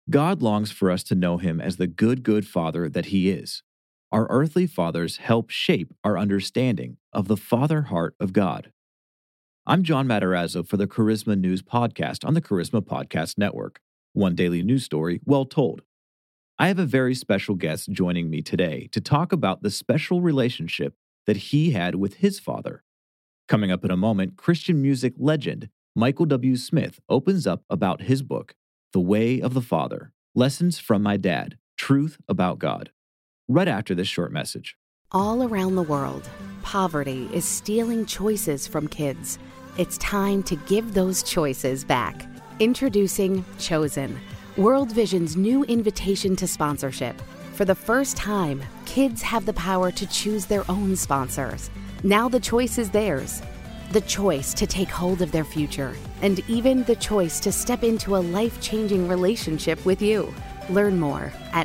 God longs for us to know Him as the good Father that He is. Our earthly fathers help shape our understanding of the Father heart of God. I'm John Matarazzo for the Charisma News Podcast on the Charisma Podcast Network, one daily news story well told. I have a very special guest joining me today to talk about the special relationship that he had with his father. Coming up in a moment, Christian music legend Michael W. Smith opens up about his book, The Way of the Father, Lessons from My Dad, Truth About God. Right after this short message. All around the world, poverty is stealing choices from kids. It's time to give those choices back. Introducing Chosen, World Vision's new invitation to sponsorship. For the first time, kids have the power to choose their own sponsors. Now the choice is theirs. The choice to take hold of their future, and even the choice to step into a life-changing relationship with you. Learn more at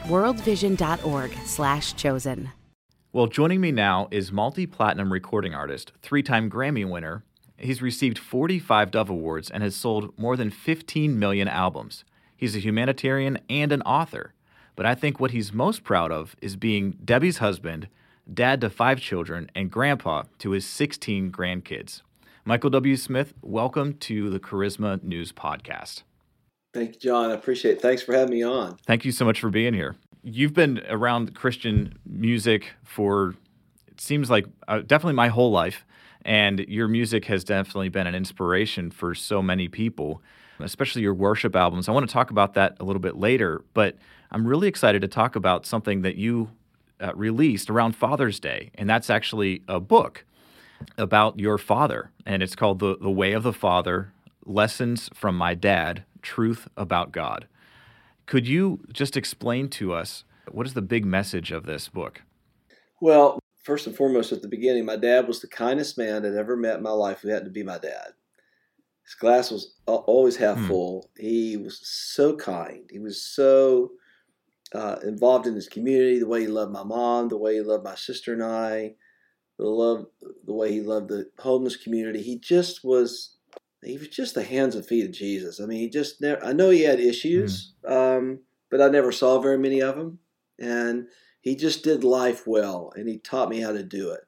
worldvision.org/chosen. Well, joining me now is multi-platinum recording artist, 3-time Grammy winner. He's received 45 Dove Awards and has sold more than 15 million albums. He's a humanitarian and an author. But I think what he's most proud of is being Debbie's husband, dad to 5 children, and grandpa to his 16 grandkids. Michael W. Smith, welcome to the Charisma News Podcast. Thank you, John. I appreciate it. Thanks for having me on. Thank you so much for being here. You've been around Christian music for, it seems like, definitely my whole life, and your music has definitely been an inspiration for so many people, especially your worship albums. I want to talk about that a little bit later, but I'm really excited to talk about something that you released around Father's Day, and that's actually a book about your father, and it's called The Way of the Father, Lessons from My Dad, Truth About God. Could you just explain to us what is the big message of this book? Well, first and foremost, at the beginning, my dad was the kindest man I'd ever met in my life who happened to be my dad. His glass was always half full. He was so kind. He was so involved in his community, the way he loved my mom, the way he loved my sister and I, the way he loved the homeless community. He was just the hands and feet of Jesus. I mean, he just never, I know he had issues, but I never saw very many of them. And he just did life well, and he taught me how to do it.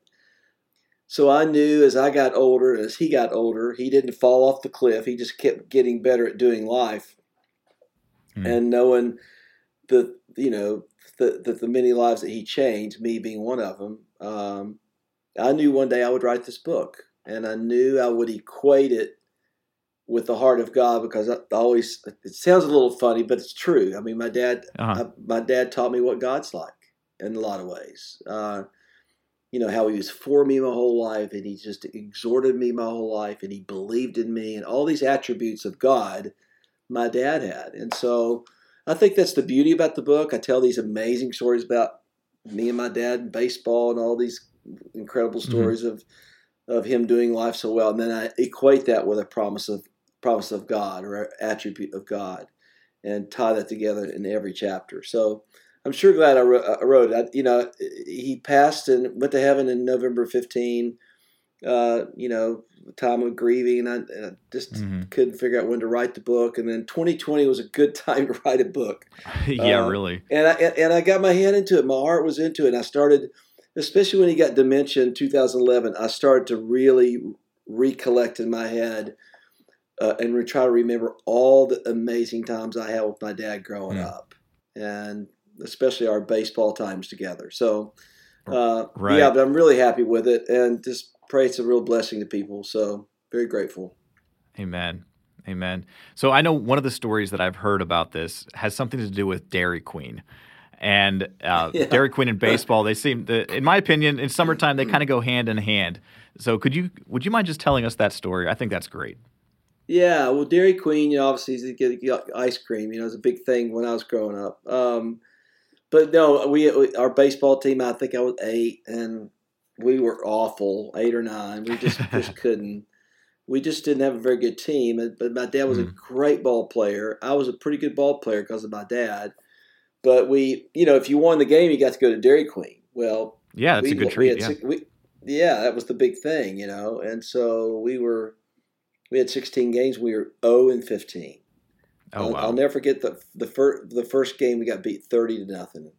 So I knew as I got older, as he got older, he didn't fall off the cliff. He just kept getting better at doing life. And knowing the many lives that he changed, me being one of them, I knew one day I would write this book, and I knew I would equate it with the heart of God, because it sounds a little funny, but it's true. I mean, my dad taught me what God's like in a lot of ways. How he was for me my whole life, and he just exhorted me my whole life, and he believed in me, and all these attributes of God my dad had. And so I think that's the beauty about the book. I tell these amazing stories about me and my dad and baseball and all these incredible stories of him doing life so well. And then I equate that with a promise of God, or an attribute of God, and tie that together in every chapter. So I'm sure glad I wrote it. He passed and went to heaven in November 15, time of grieving, and I just couldn't figure out when to write the book. And then 2020 was a good time to write a book. Yeah, really. And I got my head into it. My heart was into it. And I started, especially when he got dementia in 2011, I started to really recollect in my head and try to remember all the amazing times I had with my dad growing up, and especially our baseball times together. So, right. Yeah, but I'm really happy with it, and just pray it's a real blessing to people. So very grateful. Amen. So I know one of the stories that I've heard about this has something to do with Dairy Queen. And Dairy Queen and baseball, they seem, in my opinion, in summertime, they kind of go hand in hand. So would you mind just telling us that story? I think that's great. Yeah, well, Dairy Queen, obviously, you get ice cream. It was a big thing when I was growing up. But no, our baseball team, I think I was 8, and we were awful, 8 or 9. We just couldn't. We just didn't have a very good team. But my dad was a great ball player. I was a pretty good ball player because of my dad. But if you won the game, you got to go to Dairy Queen. Well, yeah, that's a good treat. That was the big thing, And so we had 16 games. We were 0-15. Oh, I'll wow. never forget the first game we got beat 30-0,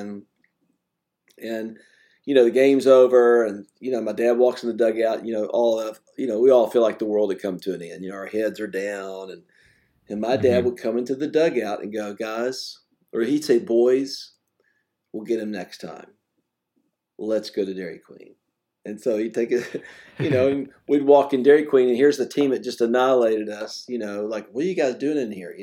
and the game's over, and my dad walks in the dugout. We all feel like the world had come to an end. Our heads are down, and my dad Hmm. would come into the dugout and go, guys, or he'd say, boys, we'll get him next time. Let's go to Dairy Queen. And so he'd take it, and we'd walk in Dairy Queen, and here's the team that just annihilated us. Like, what are you guys doing in here?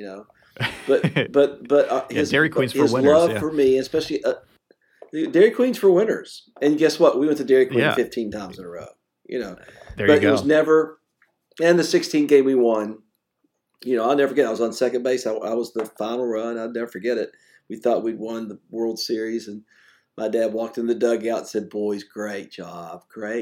But Yeah, Dairy Queen's for his winners. love Yeah. for me, especially Dairy Queen's for winners. And guess what? We went to Dairy Queen Yeah. 15 times in a row. There you But it was go. never. And the 16 game we won. I'll never forget. I was on second base. I was the final run. I'll never forget it. We thought we'd won the World Series, and my dad walked in the dugout and said, "Boys, great job.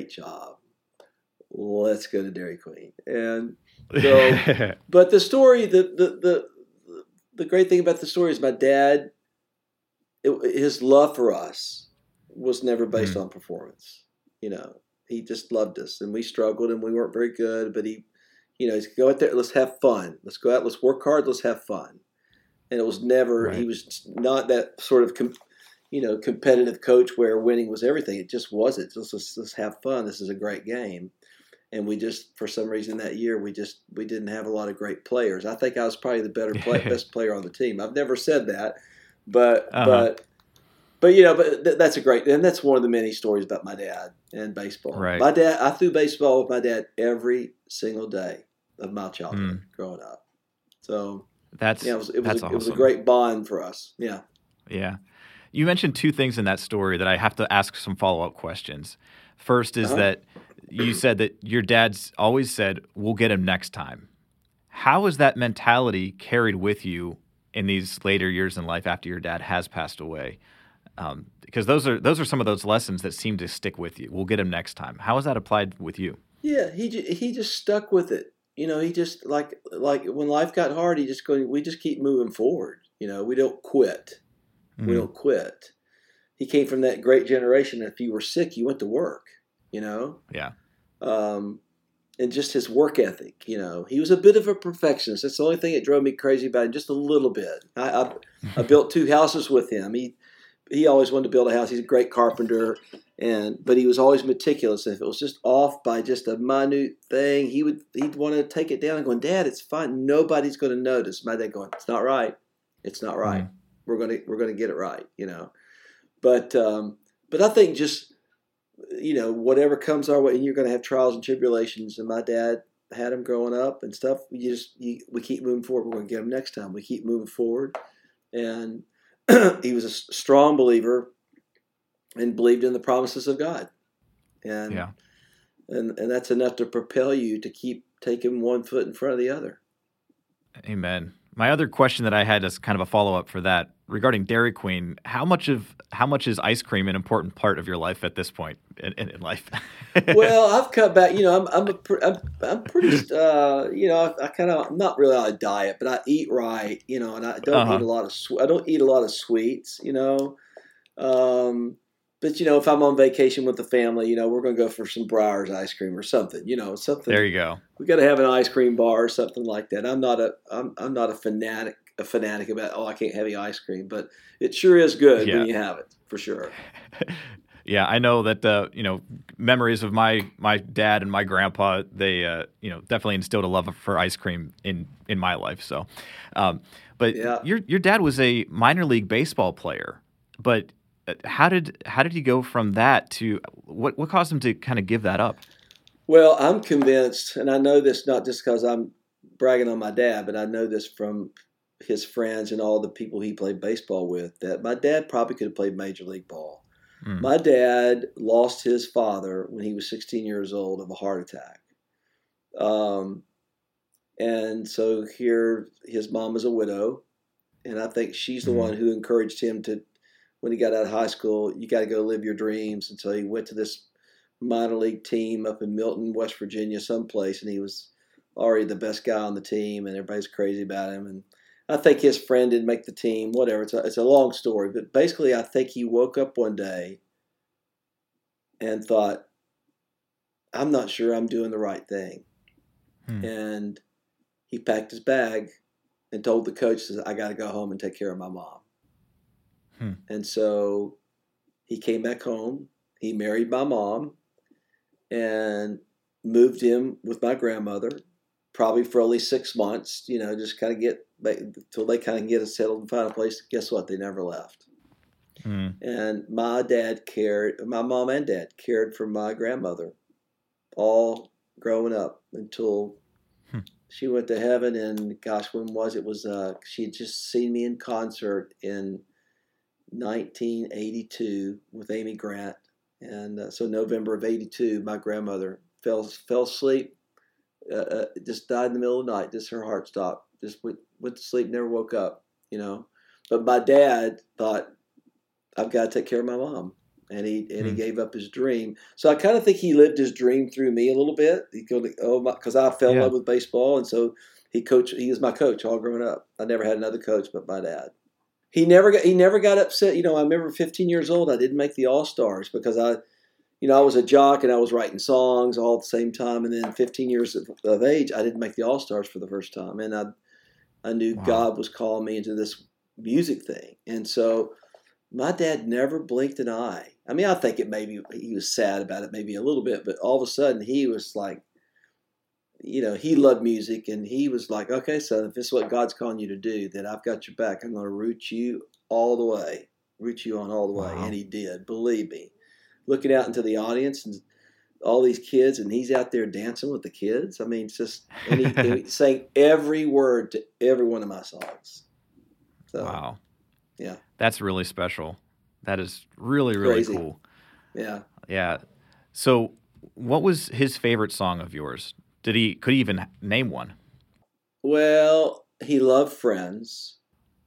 Let's go to Dairy Queen." And so, but the story, the great thing about the story is my dad, his love for us was never based on performance. He just loved us, and we struggled, and we weren't very good. But he's go out there, let's have fun. Let's go out, let's work hard, let's have fun. And it was never. He Right. was not that sort of competitive coach where winning was everything. It just wasn't. Let's have fun. This is a great game. And we just, for some reason that year, we didn't have a lot of great players. I think I was probably the best player on the team. I've never said that, but Uh-huh. that's a great, and that's one of the many stories about my dad and baseball. Right. My dad, I threw baseball with my dad every single day of my childhood growing up. So That's it was that's it was a awesome. great bond for us. Yeah. Yeah. You mentioned two things in that story that I have to ask some follow-up questions. First is Uh-huh. that you said that your dad's always said, "We'll get him next time." How is that mentality carried with you in these later years in life after your dad has passed away? Because those are some of those lessons that seem to stick with you. We'll get him next time. How is that applied with you? Yeah, he just stuck with it. He just like when life got hard, we just keep moving forward. We don't quit. We Mm, don't quit. He came from that great generation. If you were sick, you went to work. You know, yeah. um, and just his work ethic. He was a bit of a perfectionist. That's the only thing that drove me crazy about him, just a little bit. I built 2 houses with him. He always wanted to build a house. He's a great carpenter, but he was always meticulous. And if it was just off by just a minute thing, he'd want to take it down and going, "Dad, it's fine. Nobody's going to notice." My dad going, "It's not right. It's not right. Mm, We're gonna get it right." But I think just whatever comes our way, and you're going to have trials and tribulations. And my dad had them growing up and stuff. We keep moving forward. We're going to get them next time. We keep moving forward, and he was a strong believer and believed in the promises of God, and yeah. and that's enough to propel you to keep taking one foot in front of the other. Amen. My other question that I had as kind of a follow-up for that regarding Dairy Queen, how much is ice cream an important part of your life at this point in life? Well, I've cut back. I'm pretty. I'm not really on a diet, but I eat right. And I don't eat Uh-huh. a lot of. I don't eat a lot of sweets. But if I'm on vacation with the family, we're going to go for some Breyers ice cream or something. Something. There you go. We got to have an ice cream bar or something like that. I'm not a fanatic about, oh, I can't have any ice cream, but it sure is good when Yeah. you have it, for sure. Yeah, I know that memories of my dad and my grandpa, they definitely instilled a love for ice cream in my life. So, but Yeah. your dad was a minor league baseball player, but how did he go from that to what caused him to kind of give that up? Well, I'm convinced, and I know this not just because I'm bragging on my dad, but I know this from his friends and all the people he played baseball with, that my dad probably could have played Major League Ball. Mm, My dad lost his father when he was 16 years old of a heart attack. Um, and so here, his mom is a widow, and I think she's the mm, one who encouraged him to, when he got out of high school, you got to go live your dreams. And so he went to this minor league team up in Milton, West Virginia, someplace, and he was already the best guy on the team, and everybody's crazy about him. And I think his friend didn't make the team. Whatever. It's a long story, but basically, I think he woke up one day and thought, "I'm not sure I'm doing the right thing," mm. and he packed his bag and told the coach, says, I got to go home and take care of my mom. And so he came back home. He married my mom and moved in with my grandmother, probably for only 6 months, just kind of get until they kind of get us settled and find a place. Guess what? They never left. And my mom and dad cared for my grandmother all growing up until she went to heaven. And gosh, when was it? It was she had just seen me in concert in 1982 with Amy Grant. And so November of 82, my grandmother fell asleep, just died in the middle of the night. Just her heart stopped. Just went to sleep, never woke up, But my dad thought, I've got to take care of my mom. And he gave up his dream. So I kind of think he lived his dream through me a little bit. Because I fell in love with baseball. And so he was my coach all growing up. I never had another coach but my dad. He never got upset. I remember 15 years old, I didn't make the All-Stars because I was a jock and I was writing songs all at the same time. And then 15 years of age, I didn't make the All-Stars for the first time. And I knew God was calling me into this music thing. And so my dad never blinked an eye. I mean, I think he was sad about it maybe a little bit, but all of a sudden he was like, he loved music, and he was like, okay, son, if this is what God's calling you to do, then I've got your back. I'm going to root you on all the way. And he did, believe me. Looking out into the audience and all these kids, and he's out there dancing with the kids. I mean, it's just, and he sang every word to every one of my songs. So, wow. Yeah. That's really special. That is really, really Crazy. Cool. Yeah. Yeah. So what was his favorite song of yours? Could he even name one? Well, he loved Friends,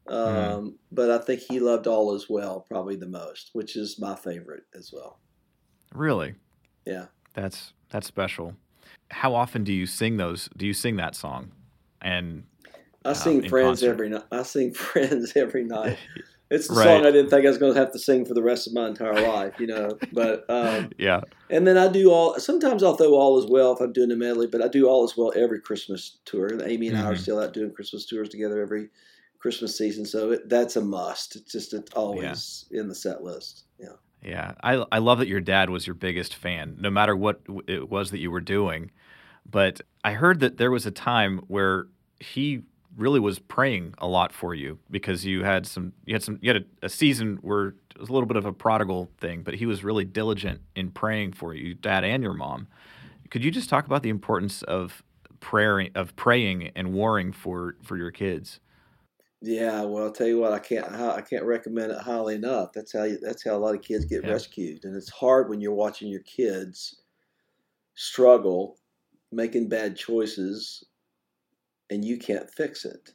but I think he loved All Is Well probably the most, which is my favorite as well. Really? Yeah. That's special. How often do you sing those? Do you sing that song? And I sing Friends concert? every night. I sing Friends every night. It's the Right. song I didn't think I was going to have to sing for the rest of my entire life, But yeah. And then I do sometimes I'll throw All Is Well if I'm doing a medley, but I do All Is Well every Christmas tour. And Amy and I are still out doing Christmas tours together every Christmas season. So that's a must. It's always in the set list. Yeah. Yeah. I love that your dad was your biggest fan, no matter what it was that you were doing. But I heard that there was a time where he really was praying a lot for you because you had a season where it was a little bit of a prodigal thing, but he was really diligent in praying for you, dad and your mom. Could you just talk about the importance of praying and warring for your kids? Yeah, well, I'll tell you what, I can't recommend it highly enough. That's how a lot of kids get rescued, and it's hard when you're watching your kids struggle, making bad choices, and you can't fix it.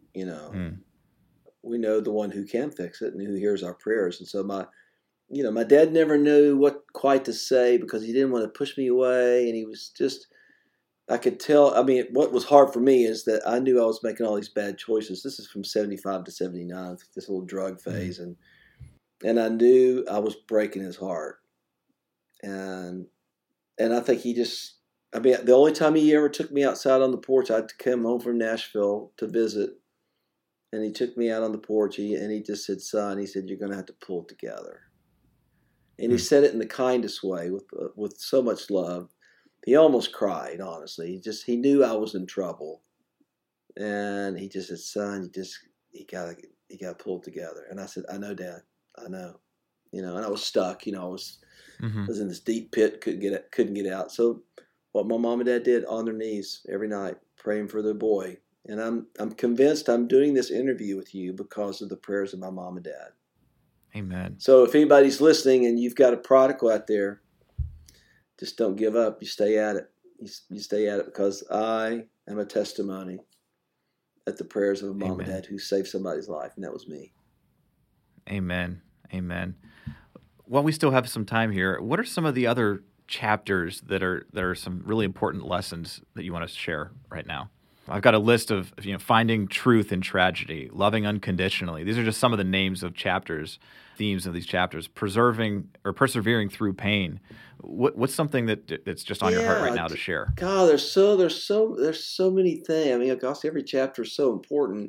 We know the one who can fix it and who hears our prayers. And so my dad never knew what quite to say because he didn't want to push me away, and he was just. I could tell. I mean, what was hard for me is that I knew I was making all these bad choices. This is from 75 to 79, this little drug phase, and I knew I was breaking his heart. And I think he just. I mean, the only time he ever took me outside on the porch, I'd come home from Nashville to visit, and he took me out on the porch, and he just said, "Son," he said, "you're going to have to pull it together." And he said it in the kindest way, with so much love. He almost cried, honestly. He knew I was in trouble, and he just said, "Son, you gotta pull it together." And I said, "I know, Dad. I know." And I was stuck. I was in this deep pit, couldn't get out. So, what my mom and dad did on their knees every night, praying for their boy. And I'm convinced I'm doing this interview with you because of the prayers of my mom and dad. Amen. So if anybody's listening and you've got a prodigal out there, just don't give up. You stay at it. You stay at it, because I am a testimony at the prayers of a mom and dad who saved somebody's life, and that was me. Amen. Amen. While we still have some time here, what are some of the other chapters that are some really important lessons that you want to share right now? I've got a list of finding truth in tragedy, loving unconditionally. These are just some of the names of chapters, themes of these chapters. Persevering through pain. What's something that's just on your heart right now to share? God, there's so many things. I mean, gosh, every chapter is so important.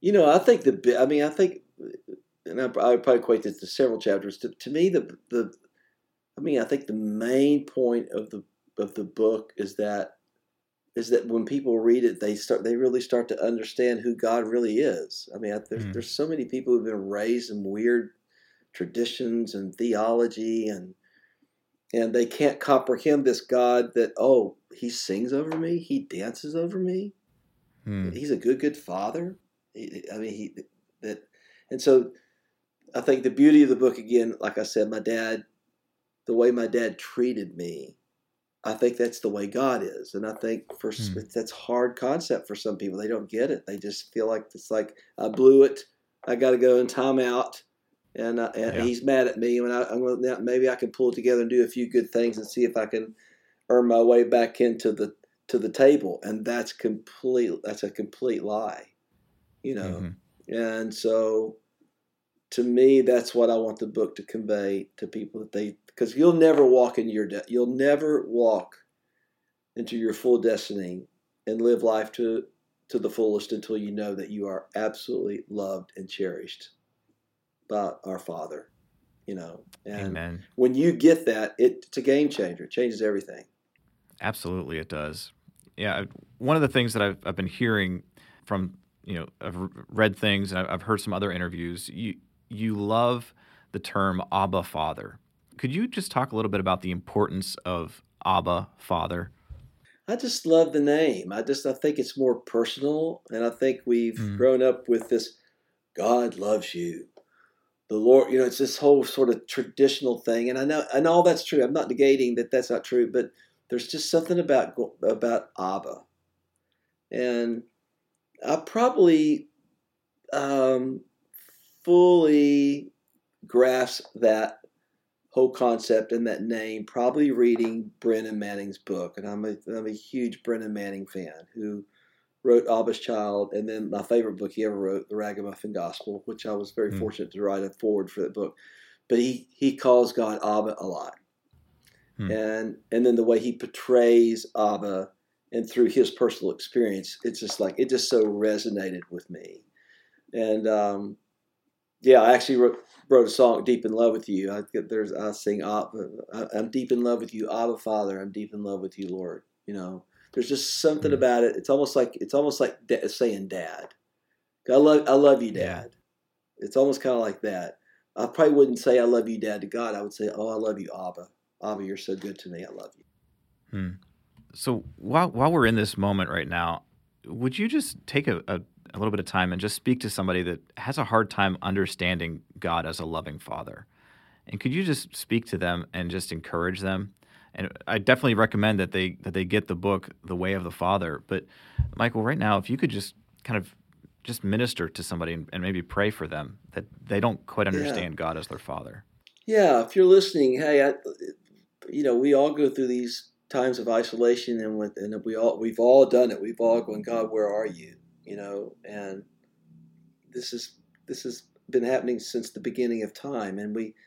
I think I think, and I would probably equate this to several chapters. To me, I think the main point of the book is that when people read it, they really start to understand who God really is. There's so many people who've been raised in weird traditions and theology, and they can't comprehend this God that, oh, he sings over me, he dances over me, he's a good father. And so I think the beauty of the book, again, like I said, the way my dad treated me, I think that's the way God is. And I think that's a hard concept for some people. They don't get it. They just feel like it's like, I blew it, I got to go in timeout, and he's mad at me. And maybe I can pull it together and do a few good things and see if I can earn my way back into the table. And that's a complete lie, And so, to me, that's what I want the book to convey to people, because you'll never walk into your full destiny and live life to the fullest until you know that you are absolutely loved and cherished by our Father, And Amen. When you get that, it's a game changer. It changes everything. Absolutely, it does. Yeah, one of the things that I've been hearing from, I've read things and I've heard some other interviews. You love the term Abba Father. Could you just talk a little bit about the importance of Abba Father? I just love the name. I think it's more personal, and I think we've grown up with this, God loves you. The Lord, it's this whole sort of traditional thing, and I know that's true. I'm not negating that that's not true, but there's just something about Abba, and I probably fully grasp that whole concept and that name probably reading Brennan Manning's book, and I'm a huge Brennan Manning fan, who wrote Abba's Child, and then my favorite book he ever wrote, The Ragamuffin Gospel, which I was very fortunate to write a foreword for that book. But he calls God Abba a lot, and then the way he portrays Abba and through his personal experience, it just so resonated with me. And I actually wrote a song, "Deep in Love with You." I sing, "I'm deep in love with you, Abba Father. I'm deep in love with you, Lord." There's just something about it. It's almost like saying Dad. I love you, Dad. Yeah. It's almost kind of like that. I probably wouldn't say I love you, Dad, to God. I would say, oh, I love you, Abba. Abba, you're so good to me. I love you. So while we're in this moment right now, would you just take a little bit of time and just speak to somebody that has a hard time understanding God as a loving Father? And could you just speak to them and just encourage them? And I definitely recommend that they get the book, The Way of the Father. But Michael, right now, if you could just kind of just minister to somebody and maybe pray for them that they don't quite understand God as their Father. Yeah, if you're listening, hey, we all go through these times of isolation, and we've all done it. We've all gone, God, where are you? And this has been happening since the beginning of time,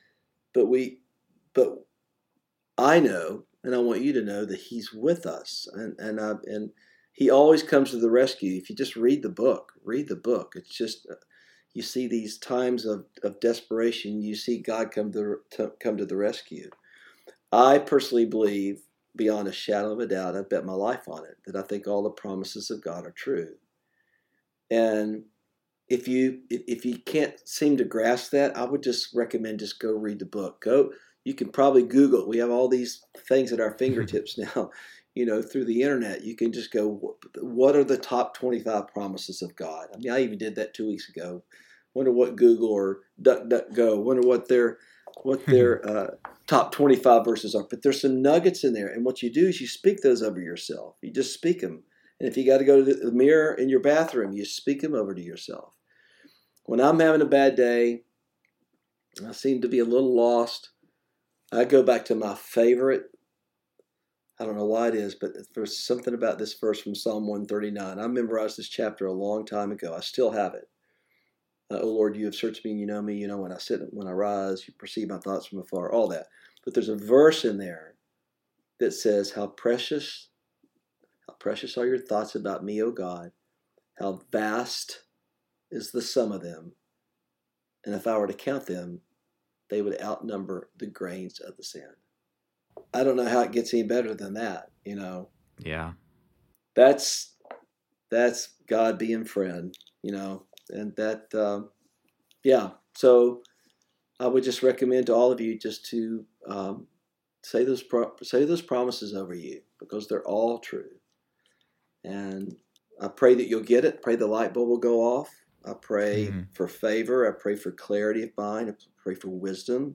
but I know, and I want you to know, that He's with us, and He always comes to the rescue. If you just read the book. It's just, you see these times of desperation. You see God come to the rescue. I personally believe, beyond a shadow of a doubt, I bet my life on it, that I think all the promises of God are true. And if you can't seem to grasp that, I would just recommend just go read the book. You can probably Google it. We have all these things at our fingertips now, through the internet. You can just go, what are the top 25 promises of God? I even did that 2 weeks ago. Wonder what Google or DuckDuckGo, wonder what their top 25 verses are. But there's some nuggets in there. And what you do is you speak those over yourself. You just speak them. And if you got to go to the mirror in your bathroom, you speak them over to yourself. When I'm having a bad day, I seem to be a little lost, I go back to my favorite. I don't know why it is, but there's something about this verse from Psalm 139. I memorized this chapter a long time ago. I still have it. Oh Lord, you have searched me and you know me. You know when I sit, when I rise, you perceive my thoughts from afar, all that. But there's a verse in there that says, how precious are your thoughts about me, O God. How vast is the sum of them. And if I were to count them, they would outnumber the grains of the sand. I don't know how it gets any better than that, you know. Yeah. That's God being friend, you know, and that, yeah. So I would just recommend to all of you just to say those promises over you, because they're all true. And I pray that you'll get it. Pray the light bulb will go off. I pray for favor. I pray for clarity of mind. I pray for wisdom.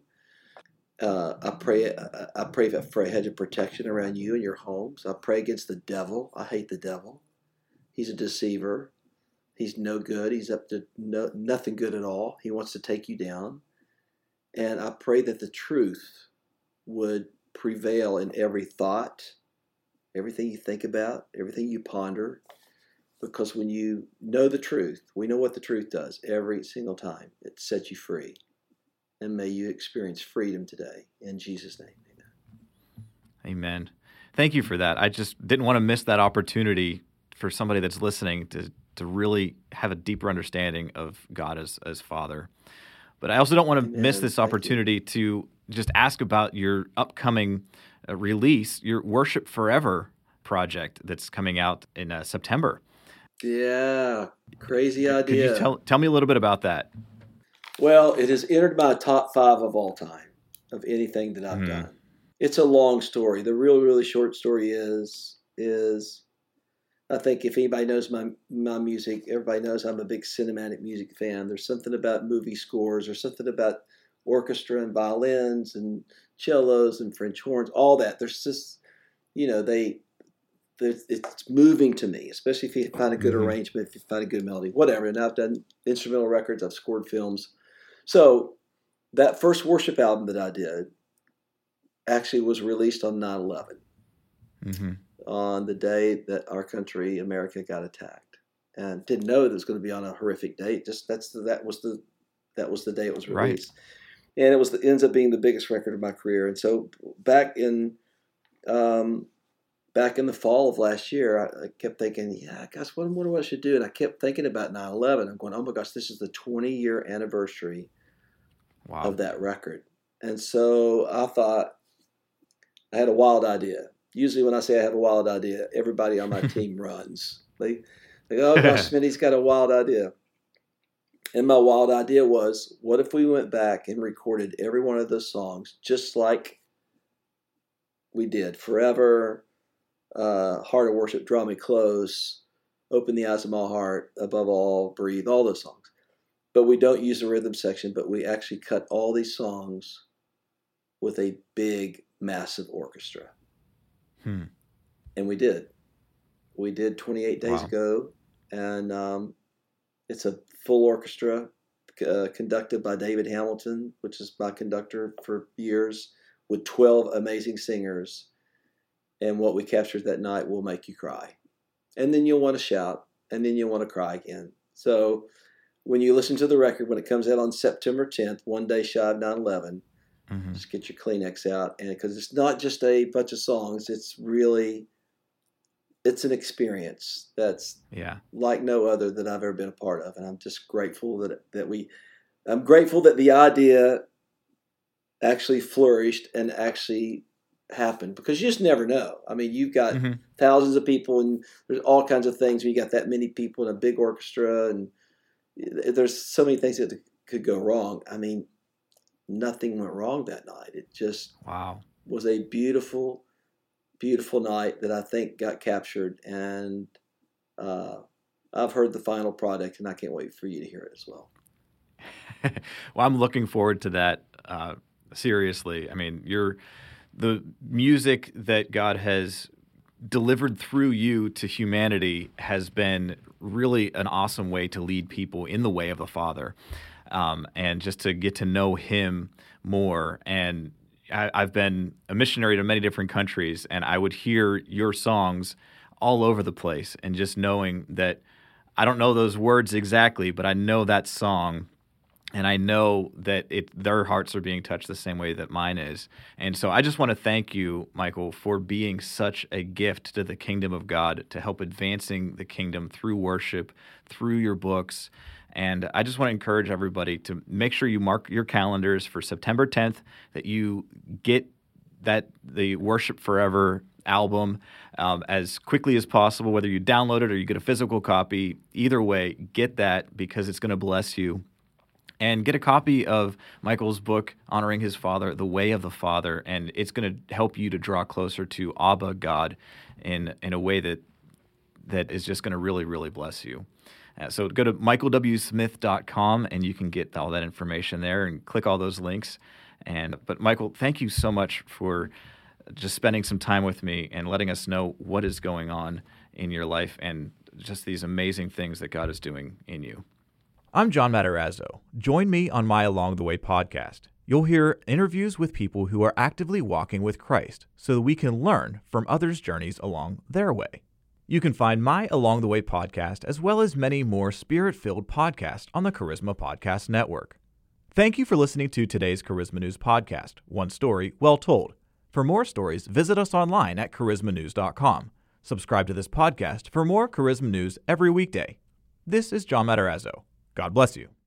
I pray for a hedge of protection around you and your homes. I pray against the devil. I hate the devil. He's a deceiver. He's no good. He's up to nothing good at all. He wants to take you down. And I pray that the truth would prevail in every thought, everything you think about, everything you ponder. Because when you know the truth, we know what the truth does every single time. It sets you free. And may you experience freedom today. In Jesus' name, amen. Amen. Thank you for that. I just didn't want to miss that opportunity for somebody that's listening to really have a deeper understanding of God as Father. But I also don't want to miss this opportunity to just ask about your upcoming release, your Worship Forever project that's coming out in September. Yeah, crazy idea. Could you tell me a little bit about that? Well, it has entered my top 5 of all time of anything that I've done. It's a long story. The really short story is I think if anybody knows my music, everybody knows I'm a big cinematic music fan. There's something about movie scores, or something about orchestra and violins and cellos and French horns, all that. There's just, you know, it's moving to me, especially if you find a good arrangement, if you find a good melody, whatever. And I've done instrumental records, I've scored films. So that first worship album that I did actually was released on 9/11, on the day that our country, America, got attacked, and didn't know that it was going to be on a horrific date. Just that was the day it was released, and it ends up being the biggest record of my career. And so back in the fall of last year, I kept thinking, yeah, gosh, what I should do? And I kept thinking about 9/11. I'm going, oh my gosh, this is the 20-year anniversary of that record. And so I thought, I had a wild idea. Usually when I say I have a wild idea, everybody on my team runs. They go, oh gosh, Smitty's got a wild idea. And my wild idea was, what if we went back and recorded every one of those songs just like we did Forever, Heart of Worship, Draw Me Close, Open the Eyes of My Heart, Above All, Breathe, all those songs. But we don't use the rhythm section, but we actually cut all these songs with a big, massive orchestra. And we did. We did 28 days ago, and it's a full orchestra conducted by David Hamilton, which is my conductor for years, with 12 amazing singers. And what we captured that night will make you cry. And then you'll want to shout, and then you'll want to cry again. So when you listen to the record, when it comes out on September 10th, one day shy of 9/11, just get your Kleenex out. And because it's not just a bunch of songs, it's an experience that's like no other that I've ever been a part of. And I'm just grateful I'm grateful that the idea actually flourished and actually happened, because you just never know. I mean, you've got thousands of people, and there's all kinds of things when you got that many people in a big orchestra, and there's so many things that could go wrong. I mean, nothing went wrong that night. It just was a beautiful, beautiful night that I think got captured, and I've heard the final product, and I can't wait for you to hear it as well. Well, I'm looking forward to that. Seriously, I mean, the music that God has delivered through you to humanity has been really an awesome way to lead people in the way of the Father, and just to get to know Him more. And I've been a missionary to many different countries, and I would hear your songs all over the place, and just knowing that I don't know those words exactly, but I know that song. And I know that their hearts are being touched the same way that mine is. And so I just want to thank you, Michael, for being such a gift to the kingdom of God, to help advancing the kingdom through worship, through your books, And I just want to encourage everybody to make sure you mark your calendars for September 10th, that you get the Worship Forever album as quickly as possible, whether you download it or you get a physical copy. Either way, get that because it's going to bless you. And get a copy of Michael's book, Honoring His Father, The Way of the Father, and it's going to help you to draw closer to Abba, God, in a way that is just going to really, really bless you. So go to michaelwsmith.com, and you can get all that information there and click all those links. But Michael, thank you so much for just spending some time with me and letting us know what is going on in your life and just these amazing things that God is doing in you. I'm John Matarazzo. Join me on my Along the Way podcast. You'll hear interviews with people who are actively walking with Christ so that we can learn from others' journeys along their way. You can find my Along the Way podcast as well as many more spirit-filled podcasts on the Charisma Podcast Network. Thank you for listening to today's Charisma News podcast, One Story, Well Told. For more stories, visit us online at charismanews.com. Subscribe to this podcast for more Charisma News every weekday. This is John Matarazzo. God bless you.